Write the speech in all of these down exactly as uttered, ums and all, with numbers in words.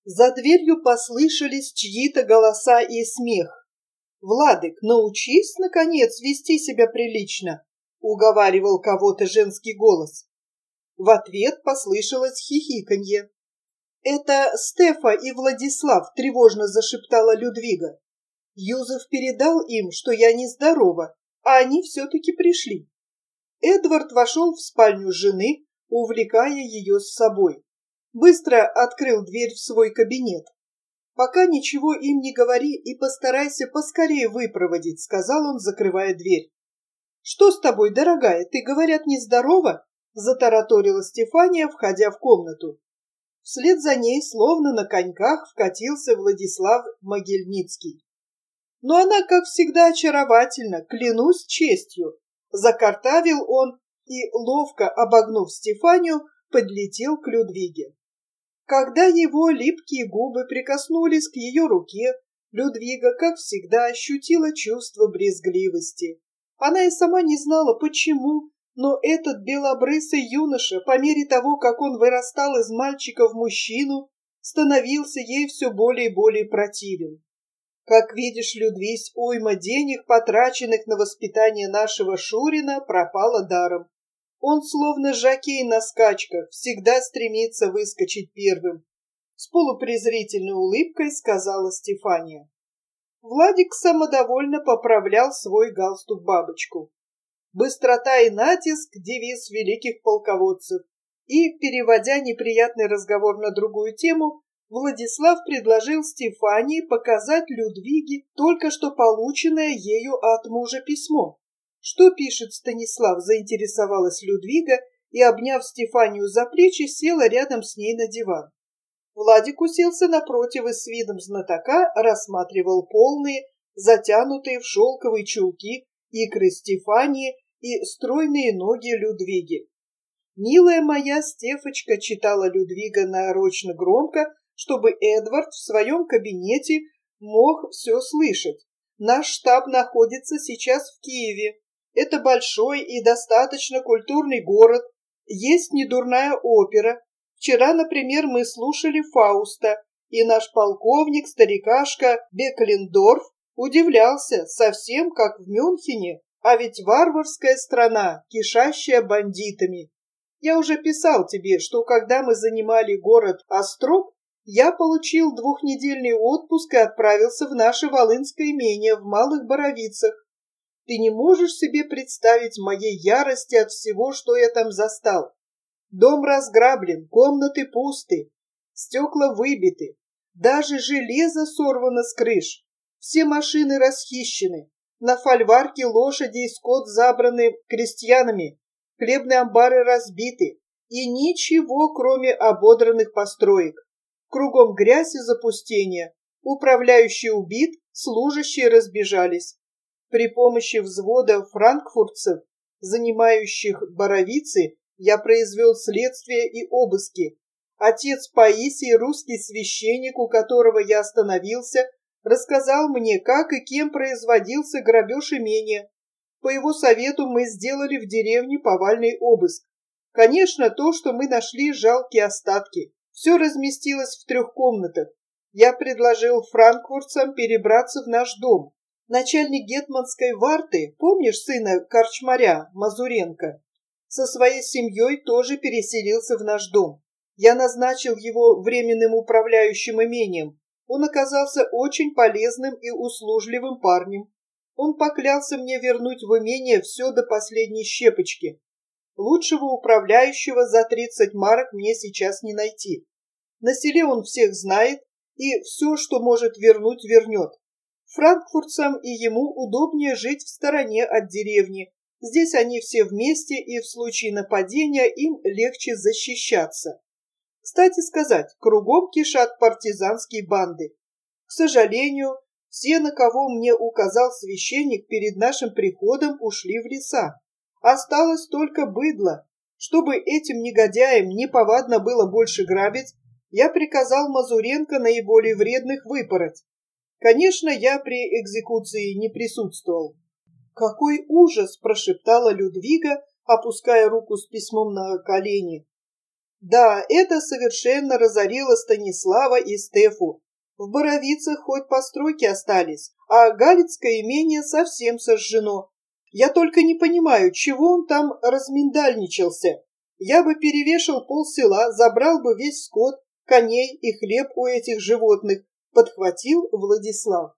За дверью послышались чьи-то голоса и смех. «Владык, научись, наконец, вести себя прилично», — уговаривал кого-то женский голос. В ответ послышалось хихиканье. «Это Стефа и Владислав», — тревожно зашептала Людвига. «Юзеф передал им, что я нездорова, а они все-таки пришли». Эдвард вошел в спальню жены, увлекая ее с собой. Быстро открыл дверь в свой кабинет. «Пока ничего им не говори и постарайся поскорее выпроводить», — сказал он, закрывая дверь. «Что с тобой, дорогая, ты, говорят, нездорова?» — затараторила Стефания, входя в комнату. Вслед за ней, словно на коньках, вкатился Владислав Могильницкий. Но она, как всегда, очаровательна, клянусь честью. Закартавил он и, ловко обогнув Стефанию, подлетел к Людвиге. Когда его липкие губы прикоснулись к ее руке, Людвига, как всегда, ощутила чувство брезгливости. Она и сама не знала, почему, но этот белобрысый юноша, по мере того, как он вырастал из мальчика в мужчину, становился ей все более и более противен. «Как видишь, Людвись, уйма денег, потраченных на воспитание нашего Шурина, пропала даром. Он, словно жокей на скачках, всегда стремится выскочить первым», — с полупрезрительной улыбкой сказала Стефания. Владик самодовольно поправлял свой галстук-бабочку. «Быстрота и натиск — девиз великих полководцев». И, переводя неприятный разговор на другую тему, Владислав предложил Стефании показать Людвиге только что полученное ею от мужа письмо. «Что пишет Станислав?» — заинтересовалась Людвига и, обняв Стефанию за плечи, села рядом с ней на диван. Владик уселся напротив и с видом знатока рассматривал полные, затянутые в шелковые чулки икры Стефании и стройные ноги Людвиги. «Милая моя Стефочка», — читала Людвига нарочно громко, чтобы Эдвард в своем кабинете мог все слышать. «Наш штаб находится сейчас в Киеве. Это большой и достаточно культурный город. Есть недурная опера. Вчера, например, мы слушали Фауста, и наш полковник, старикашка Беклендорф, удивлялся, совсем как в Мюнхене, а ведь варварская страна, кишащая бандитами. Я уже писал тебе, что когда мы занимали город Острог, я получил двухнедельный отпуск и отправился в наше волынское имение в Малых Боровицах. Ты не можешь себе представить моей ярости от всего, что я там застал. Дом разграблен, комнаты пусты, стекла выбиты, даже железо сорвано с крыш. Все машины расхищены, на фольварке лошади и скот забраны крестьянами, хлебные амбары разбиты, и ничего, кроме ободранных построек. Кругом грязь и запустение. Управляющий убит, служащие разбежались. При помощи взвода франкфуртцев, занимающих Боровицы, я произвел следствие и обыски. Отец Паисий, русский священник, у которого я остановился, рассказал мне, как и кем производился грабеж имения. По его совету мы сделали в деревне повальный обыск. Конечно, то, что мы нашли, жалкие остатки. Все разместилось в трех комнатах. Я предложил франкфуртцам перебраться в наш дом. Начальник гетманской варты, помнишь сына корчмаря Мазуренко, со своей семьей тоже переселился в наш дом. Я назначил его временным управляющим имением. Он оказался очень полезным и услужливым парнем. Он поклялся мне вернуть в имение все до последней щепочки. Лучшего управляющего за тридцать марок мне сейчас не найти. На селе он всех знает и все, что может вернуть, вернет. Франкфуртцам и ему удобнее жить в стороне от деревни. Здесь они все вместе, и в случае нападения им легче защищаться. Кстати сказать, кругом кишат партизанские банды. К сожалению, все, на кого мне указал священник перед нашим приходом, ушли в леса. Осталось только быдло. Чтобы этим негодяям неповадно было больше грабить, я приказал Мазуренко наиболее вредных выпороть. Конечно, я при экзекуции не присутствовал. «Какой ужас!» – прошептала Людвига, опуская руку с письмом на колени. Да, это совершенно разорило Станислава и Стефу. В Боровицах хоть постройки остались, а Галицкое имение совсем сожжено. Я только не понимаю, чего он там разминдальничался. Я бы перевешал полсела, забрал бы весь скот, коней и хлеб у этих животных, подхватил Владислав.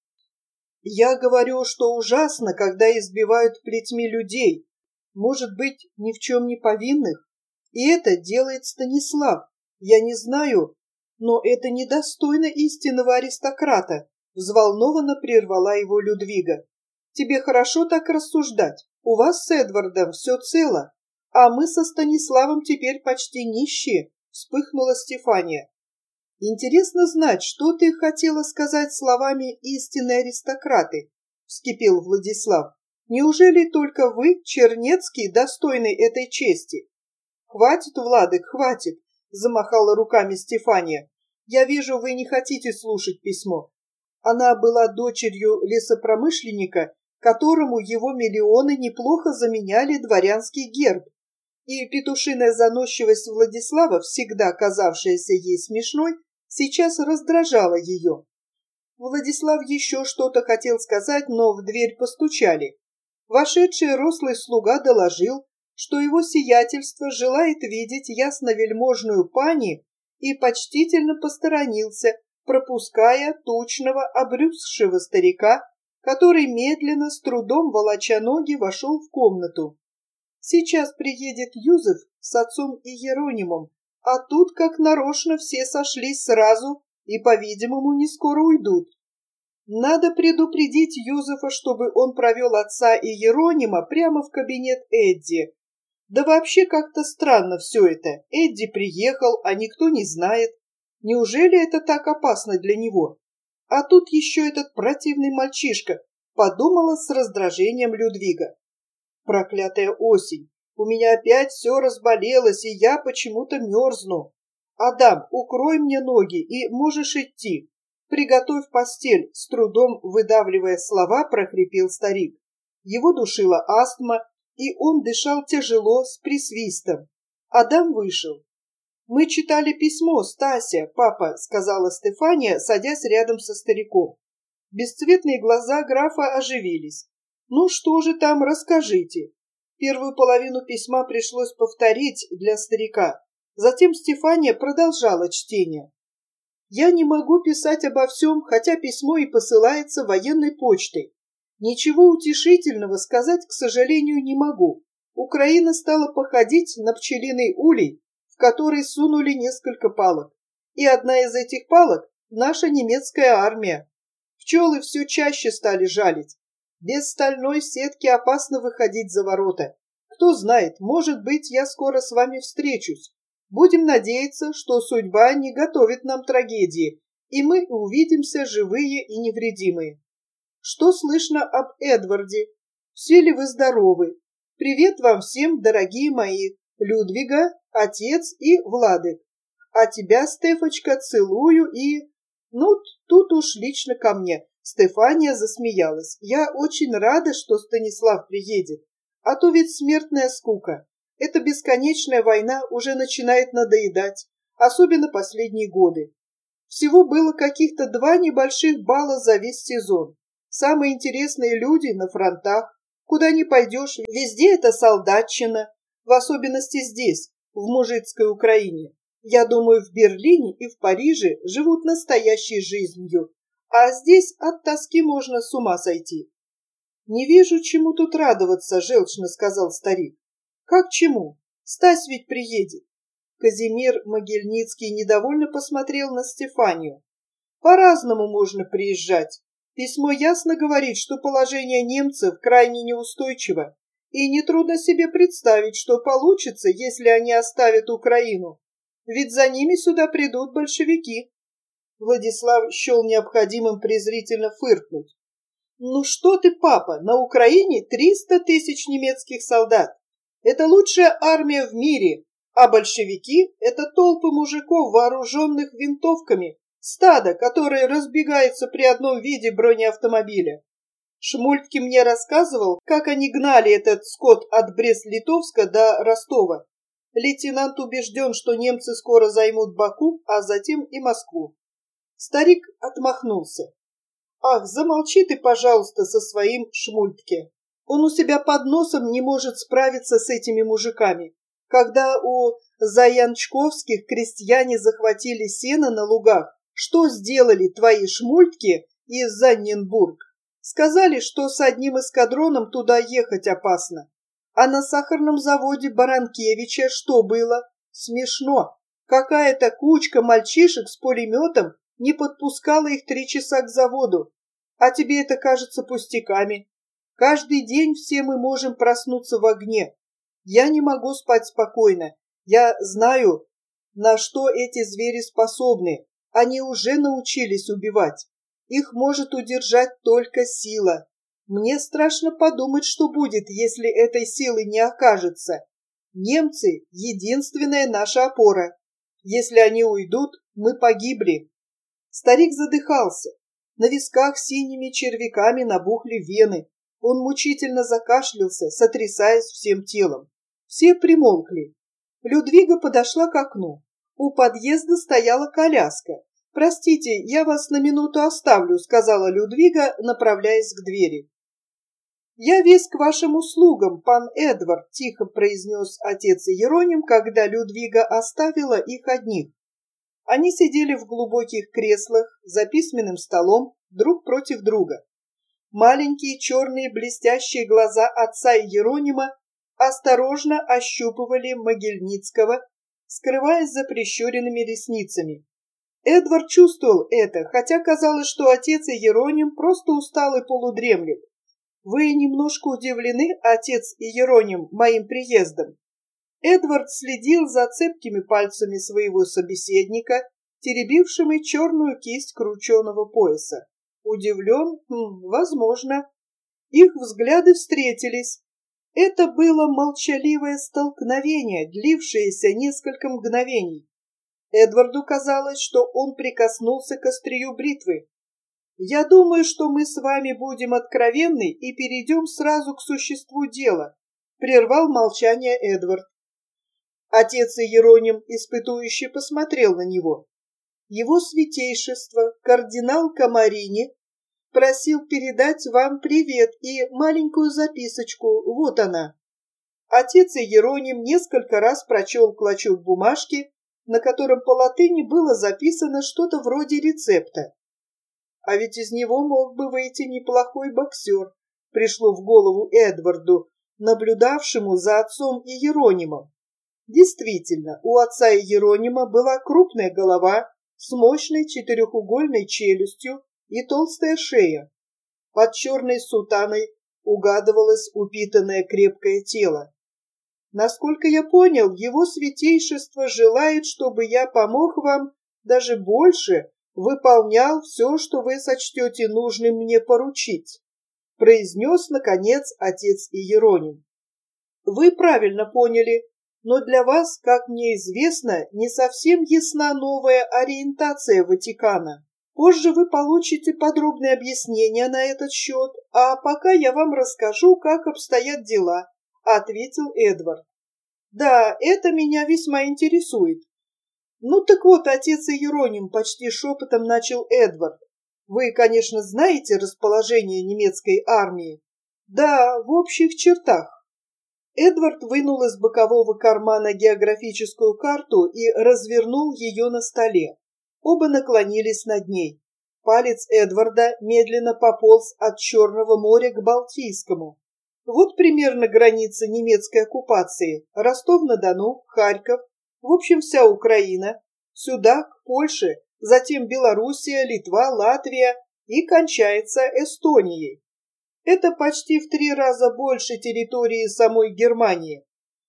Я говорю, что ужасно, когда избивают плетьми людей, может быть, ни в чем не повинных. И это делает Станислав. Я не знаю, но это недостойно истинного аристократа, взволнованно прервала его Людвига. Тебе хорошо так рассуждать. У вас с Эдвардом все цело, а мы со Станиславом теперь почти нищие, вспыхнула Стефания. Интересно знать, что ты хотела сказать словами истинные аристократы, вскипел Владислав. Неужели только вы, Чернецкий, достойны этой чести? Хватит, Владык, хватит, замахала руками Стефания. Я вижу, вы не хотите слушать письмо. Она была дочерью лесопромышленника, которому его миллионы неплохо заменяли дворянский герб. И петушиная заносчивость Владислава, всегда казавшаяся ей смешной, сейчас раздражала ее. Владислав еще что-то хотел сказать, но в дверь постучали. Вошедший рослый слуга доложил, что его сиятельство желает видеть ясновельможную пани, и почтительно посторонился, пропуская тучного, обрюзгшего старика, который медленно, с трудом волоча ноги, вошел в комнату. Сейчас приедет Юзеф с отцом и Еронимом, а тут как нарочно все сошлись сразу и, по-видимому, не скоро уйдут. Надо предупредить Юзефа, чтобы он провел отца и Еронима прямо в кабинет Эдди. Да вообще как-то странно все это. Эдди приехал, а никто не знает. Неужели это так опасно для него? А тут еще этот противный мальчишка, подумала с раздражением Людвига. Проклятая осень. У меня опять все разболелось, и я почему-то мерзну. Адам, укрой мне ноги, и можешь идти. Приготовь постель, с трудом выдавливая слова, прохрипел старик. Его душила астма, и он дышал тяжело, с присвистом. Адам вышел. «Мы читали письмо, Стася, папа», — сказала Стефания, садясь рядом со стариком. Бесцветные глаза графа оживились. «Ну что же там, расскажите». Первую половину письма пришлось повторить для старика. Затем Стефания продолжала чтение. «Я не могу писать обо всем, хотя письмо и посылается военной почтой. Ничего утешительного сказать, к сожалению, не могу. Украина стала походить на пчелиный улей, в который сунули несколько палок. И одна из этих палок — наша немецкая армия. Пчелы все чаще стали жалить. Без стальной сетки опасно выходить за ворота. Кто знает, может быть, я скоро с вами встречусь. Будем надеяться, что судьба не готовит нам трагедии, и мы увидимся живые и невредимые. Что слышно об Эдварде? Все ли вы здоровы? Привет вам всем, дорогие мои, Людвига, отец и Владык. А тебя, Стефочка, целую и... Ну, тут уж лично ко мне. Стефания засмеялась. Я очень рада, что Станислав приедет. А то ведь смертная скука. Эта бесконечная война уже начинает надоедать, особенно последние годы. Всего было каких-то два небольших балла за весь сезон. Самые интересные люди на фронтах. Куда ни пойдешь, везде это солдатчина, в особенности здесь, в мужицкой Украине. Я думаю, в Берлине и в Париже живут настоящей жизнью, а здесь от тоски можно с ума сойти. «Не вижу, чему тут радоваться», — желчно сказал старик. «Как чему? Стась ведь приедет». Казимир Могильницкий недовольно посмотрел на Стефанию. «По-разному можно приезжать. Письмо ясно говорит, что положение немцев крайне неустойчиво, и нетрудно себе представить, что получится, если они оставят Украину. Ведь за ними сюда придут большевики». Владислав счел необходимым презрительно фыркнуть. «Ну что ты, папа, на Украине триста тысяч немецких солдат. Это лучшая армия в мире, а большевики — это толпы мужиков, вооруженных винтовками, стадо, которое разбегается при одном виде бронеавтомобиля. Шмультки мне рассказывал, как они гнали этот скот от Брест-Литовска до Ростова. Лейтенант убежден, что немцы скоро займут Баку, а затем и Москву. Старик отмахнулся. Ах, замолчи ты, пожалуйста, со своим Шмультке. Он у себя под носом не может справиться с этими мужиками. Когда у заянчковских крестьяне захватили сено на лугах, что сделали твои Шмультки из Занненбург? Сказали, что с одним эскадроном туда ехать опасно. А на сахарном заводе Баранкевича что было? Смешно. Какая-то кучка мальчишек с пулеметом не подпускала их три часа к заводу. А тебе это кажется пустяками. Каждый день все мы можем проснуться в огне. Я не могу спать спокойно. Я знаю, на что эти звери способны. Они уже научились убивать. Их может удержать только сила. Мне страшно подумать, что будет, если этой силы не окажется. Немцы — единственная наша опора. Если они уйдут, мы погибли. Старик задыхался. На висках синими червяками набухли вены. Он мучительно закашлялся, сотрясаясь всем телом. Все примолкли. Людвига подошла к окну. У подъезда стояла коляска. «Простите, я вас на минуту оставлю», — сказала Людвига, направляясь к двери. «Я весь к вашим услугам, пан Эдвард», — тихо произнес отец Иероним, когда Людвига оставила их одних. Они сидели в глубоких креслах за письменным столом друг против друга. Маленькие черные блестящие глаза отца Иеронима осторожно ощупывали Могильницкого, скрываясь за прищуренными ресницами. Эдвард чувствовал это, хотя казалось, что отец Иероним просто устал и полудремлет. «Вы немножко удивлены, отец Иероним, моим приездом?» Эдвард следил за цепкими пальцами своего собеседника, теребившими черную кисть крученого пояса. Удивлен? Хм, возможно. Их взгляды встретились. Это было молчаливое столкновение, длившееся несколько мгновений. Эдварду казалось, что он прикоснулся к острию бритвы. «Я думаю, что мы с вами будем откровенны и перейдем сразу к существу дела», — прервал молчание Эдвард. Отец Иероним испытующе посмотрел на него. «Его святейшество, кардинал Камарини, просил передать вам привет и маленькую записочку, вот она». Отец Иероним несколько раз прочел клочок бумажки, на котором по латыни было записано что-то вроде рецепта. А ведь из него мог бы выйти неплохой боксер, пришло в голову Эдварду, наблюдавшему за отцом Иеронимом. Действительно, у отца Иеронима была крупная голова с мощной четырехугольной челюстью и толстая шея. Под черной сутаной угадывалось упитанное крепкое тело. «Насколько я понял, его святейшество желает, чтобы я помог вам даже больше, выполнял все, что вы сочтете нужным мне поручить», произнес, наконец, отец Иероним. «Вы правильно поняли, но для вас, как мне известно, не совсем ясна новая ориентация Ватикана. Позже вы получите подробные объяснения на этот счет, а пока я вам расскажу, как обстоят дела», — ответил Эдвард. «Да, это меня весьма интересует». «Ну так вот, отец Иероним», — почти шепотом начал Эдвард. «Вы, конечно, знаете расположение немецкой армии?» «Да, в общих чертах». Эдвард вынул из бокового кармана географическую карту и развернул ее на столе. Оба наклонились над ней. Палец Эдварда медленно пополз от Черного моря к Балтийскому. Вот примерно граница немецкой оккупации. Ростов-на-Дону, Харьков, в общем, вся Украина. Сюда, к Польше, затем Белоруссия, Литва, Латвия и кончается Эстонией. Это почти в три раза больше территории самой Германии.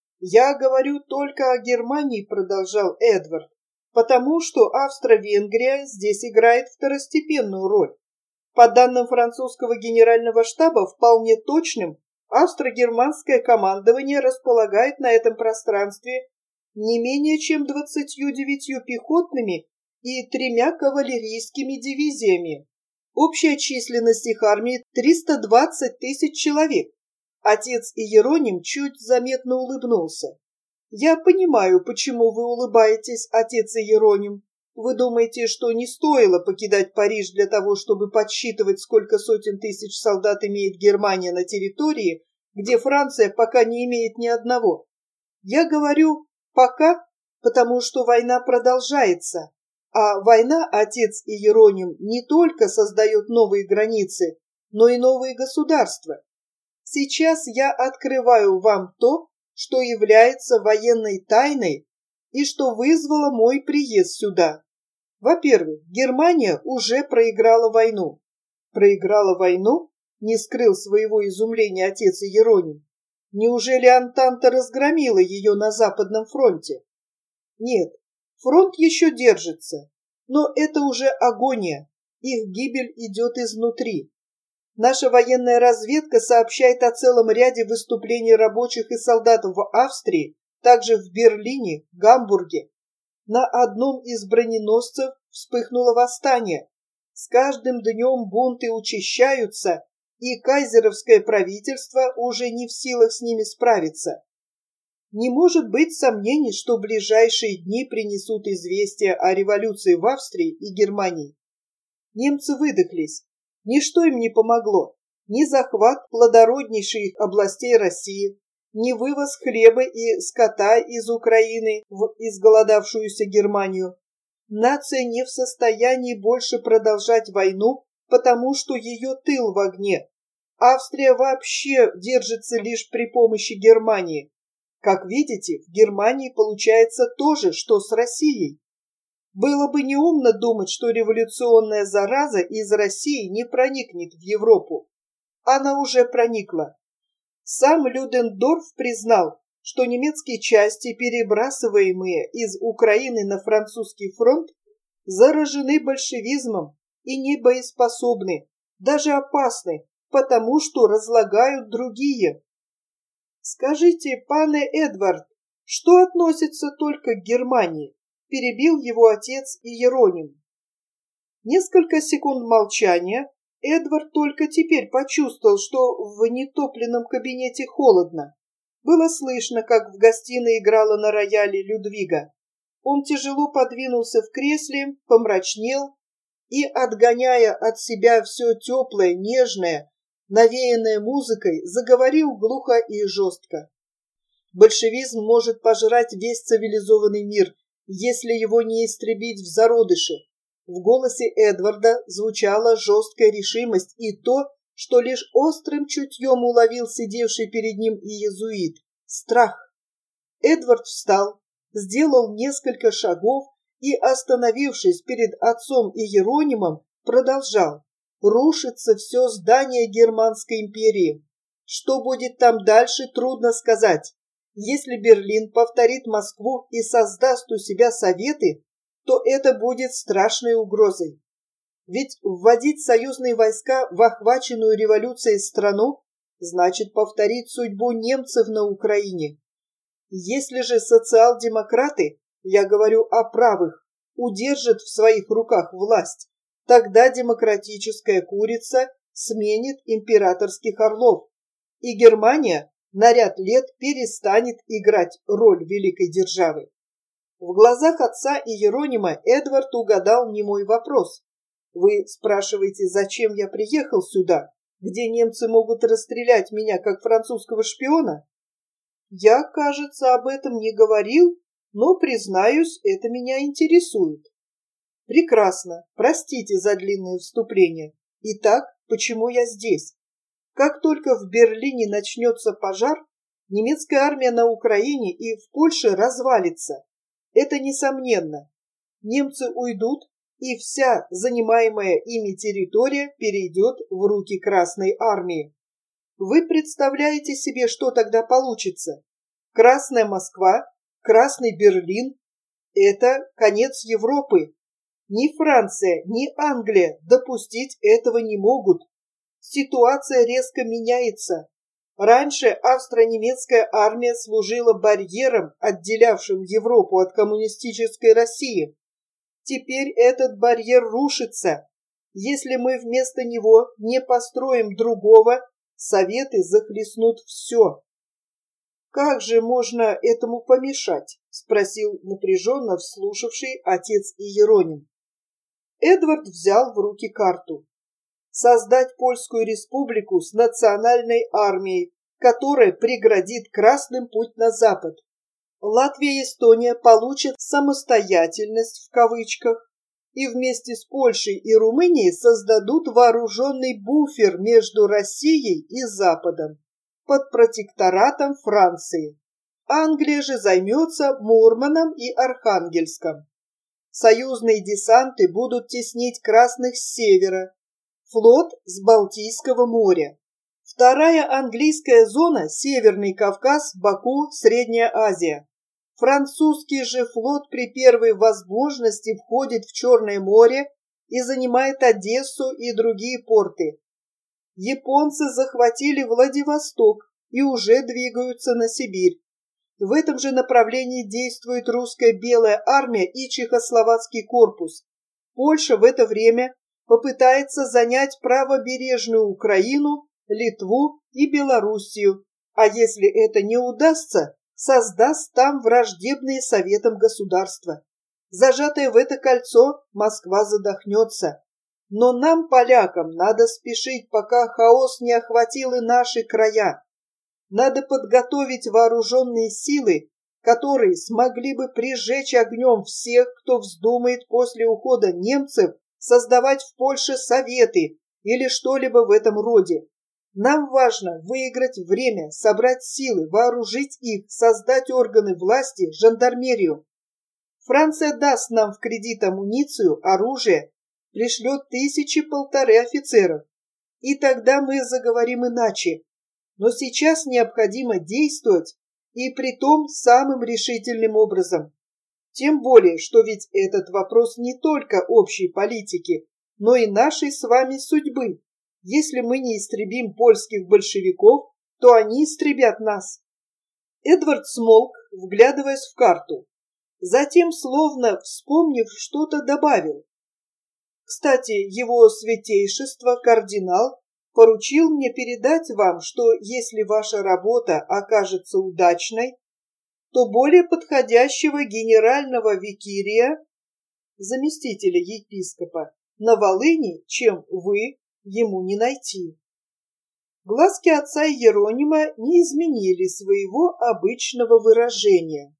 «Я говорю только о Германии», — продолжал Эдвард, «потому что Австро-Венгрия здесь играет второстепенную роль. По данным французского генерального штаба, вполне точным, австро-германское командование располагает на этом пространстве не менее чем двадцатью девятью пехотными и тремя кавалерийскими дивизиями. Общая численность их армии триста двадцать тысяч человек. Отец Иероним чуть заметно улыбнулся. Я понимаю, почему вы улыбаетесь, отец Иероним. Вы думаете, что не стоило покидать Париж для того, чтобы подсчитывать, сколько сотен тысяч солдат имеет Германия на территории, где Франция пока не имеет ни одного. Я говорю «пока», потому что война продолжается. А война, отец Иероним, не только создает новые границы, но и новые государства. Сейчас я открываю вам то, что является военной тайной и что вызвало мой приезд сюда. Во-первых, Германия уже проиграла войну. Проиграла войну? Не скрыл своего изумления отец Иероним. Неужели Антанта разгромила ее на Западном фронте? Нет, фронт еще держится, но это уже агония, их гибель идет изнутри. Наша военная разведка сообщает о целом ряде выступлений рабочих и солдат в Австрии, также в Берлине, Гамбурге. На одном из броненосцев вспыхнуло восстание. С каждым днем бунты учащаются, и кайзеровское правительство уже не в силах с ними справиться. Не может быть сомнений, что ближайшие дни принесут известия о революции в Австрии и Германии. Немцы выдохлись. Ничто им не помогло. Ни захват плодороднейших областей России, ни вывоз хлеба и скота из Украины в изголодавшуюся Германию. Нация не в состоянии больше продолжать войну, потому что ее тыл в огне. Австрия вообще держится лишь при помощи Германии. Как видите, в Германии получается то же, что с Россией. Было бы неумно думать, что революционная зараза из России не проникнет в Европу. Она уже проникла. Сам Людендорф признал, что немецкие части, перебрасываемые из Украины на французский фронт, заражены большевизмом и не боеспособны, даже опасны, потому что разлагают другие. Скажите, пане Эдвард, что относится только к Германии? Перебил его отец Иероним. Несколько секунд молчания. Эдвард только теперь почувствовал, что в нетопленном кабинете холодно. Было слышно, как в гостиной играла на рояле Людвига. Он тяжело подвинулся в кресле, помрачнел и, отгоняя от себя все теплое, нежное, навеянное музыкой, заговорил глухо и жестко. Большевизм может пожрать весь цивилизованный мир, если его не истребить в зародыше. В голосе Эдварда звучала жесткая решимость и то, что лишь острым чутьем уловил сидевший перед ним иезуит — страх. Эдвард встал, сделал несколько шагов и, остановившись перед отцом Иеронимом, продолжал. Рушится все здание Германской империи. Что будет там дальше, трудно сказать. Если Берлин повторит Москву и создаст у себя советы, то это будет страшной угрозой. Ведь вводить союзные войска в охваченную революцией страну значит повторить судьбу немцев на Украине. Если же социал-демократы, я говорю о правых, удержат в своих руках власть, тогда демократическая курица сменит императорских орлов, и Германия на ряд лет перестанет играть роль великой державы. В глазах отца Иеронима Эдвард угадал немой вопрос. Вы спрашиваете, зачем я приехал сюда, где немцы могут расстрелять меня как французского шпиона? Я, кажется, об этом не говорил, но, признаюсь, это меня интересует. Прекрасно, простите за длинное вступление. Итак, почему я здесь? Как только в Берлине начнется пожар, немецкая армия на Украине и в Польше развалится. Это несомненно. Немцы уйдут, и вся занимаемая ими территория перейдет в руки Красной армии. Вы представляете себе, что тогда получится? Красная Москва, Красный Берлин – это конец Европы. Ни Франция, ни Англия допустить этого не могут. Ситуация резко меняется. Раньше австро-немецкая армия служила барьером, отделявшим Европу от коммунистической России. Теперь этот барьер рушится. Если мы вместо него не построим другого, советы захлестнут все. «Как же можно этому помешать?» — спросил напряженно вслушавший отец Иероним. Эдвард взял в руки карту. «Создать Польскую республику с национальной армией, которая преградит красным путь на запад. Латвия и Эстония получат «самостоятельность» в кавычках и вместе с Польшей и Румынией создадут вооруженный буфер между Россией и Западом под протекторатом Франции. Англия же займется Мурманом и Архангельском. Союзные десанты будут теснить красных с севера, флот с Балтийского моря. Вторая английская зона – Северный Кавказ, Баку, Средняя Азия. Французский же флот при первой возможности входит в Черное море и занимает Одессу и другие порты. Японцы захватили Владивосток и уже двигаются на Сибирь. В этом же направлении действует русская Белая армия и Чехословацкий корпус. Польша в это время попытается занять правобережную Украину, Литву и Белоруссию, а если это не удастся, создаст там враждебные Советам государства. Зажатая в это кольцо, Москва задохнется. Но нам, полякам, надо спешить, пока хаос не охватил и наши края. Надо подготовить вооруженные силы, которые смогли бы прижечь огнем всех, кто вздумает после ухода немцев создавать в Польше советы или что-либо в этом роде. Нам важно выиграть время, собрать силы, вооружить их, создать органы власти, жандармерию. Франция даст нам в кредит амуницию, оружие, пришлет тысячи-полторы офицеров. И тогда мы заговорим иначе. Но сейчас необходимо действовать, и притом самым решительным образом. Тем более, что ведь этот вопрос не только общей политики, но и нашей с вами судьбы. Если мы не истребим польских большевиков, то они истребят нас. Эдвард смолк, вглядываясь в карту. Затем, словно вспомнив что-то, добавил. Кстати, его святейшество, кардинал, поручил мне передать вам, что если ваша работа окажется удачной, то более подходящего генерального викария, заместителя епископа, на Волыни, чем вы, ему не найти. Глазки отца Иеронима не изменили своего обычного выражения.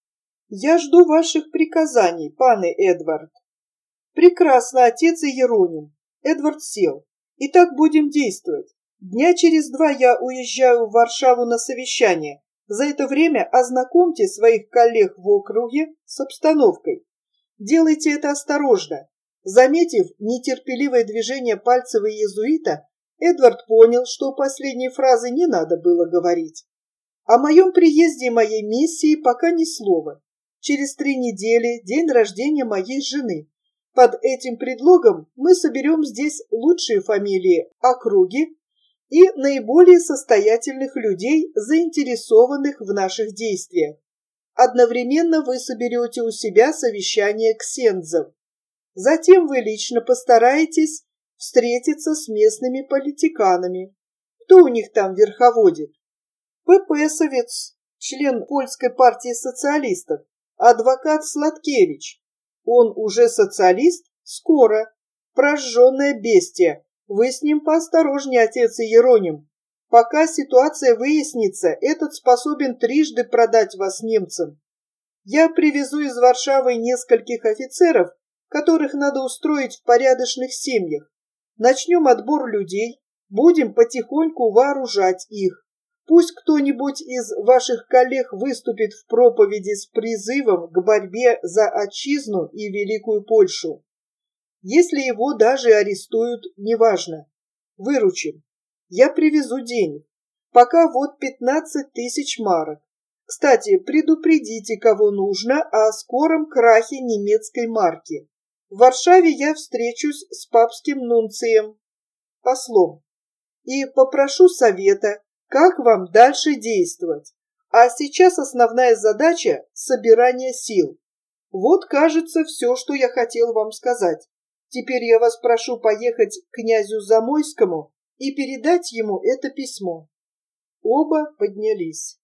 «Я жду ваших приказаний, пане Эдвард». «Прекрасно, отец Иероним». Эдвард сел. «Итак, будем действовать. Дня через два я уезжаю в Варшаву на совещание. За это время ознакомьте своих коллег в округе с обстановкой. Делайте это осторожно». Заметив нетерпеливое движение пальцев иезуита, Эдвард понял, что последней фразы не надо было говорить. О моем приезде и моей миссии пока ни слова. Через три недели день рождения моей жены. Под этим предлогом мы соберем здесь лучшие фамилии округи и наиболее состоятельных людей, заинтересованных в наших действиях. Одновременно вы соберете у себя совещание ксензов. Затем вы лично постараетесь встретиться с местными политиканами. Кто у них там верховодит? ППСовец, член Польской партии социалистов, адвокат Сладкевич. Он уже социалист? Скоро. Прожженное бестия. Вы с ним поосторожнее, отец Иероним. Пока ситуация выяснится, этот способен трижды продать вас немцам. Я привезу из Варшавы нескольких офицеров, которых надо устроить в порядочных семьях. Начнем отбор людей, будем потихоньку вооружать их. Пусть кто-нибудь из ваших коллег выступит в проповеди с призывом к борьбе за отчизну и Великую Польшу. Если его даже арестуют, неважно. Выручим. Я привезу денег. Пока вот пятнадцать тысяч марок. Кстати, предупредите, кого нужно, о скором крахе немецкой марки. В Варшаве я встречусь с папским нунцием, послом, и попрошу совета, как вам дальше действовать. А сейчас основная задача – собирание сил. Вот, кажется, все, что я хотел вам сказать. Теперь я вас прошу поехать к князю Замойскому и передать ему это письмо. Оба поднялись.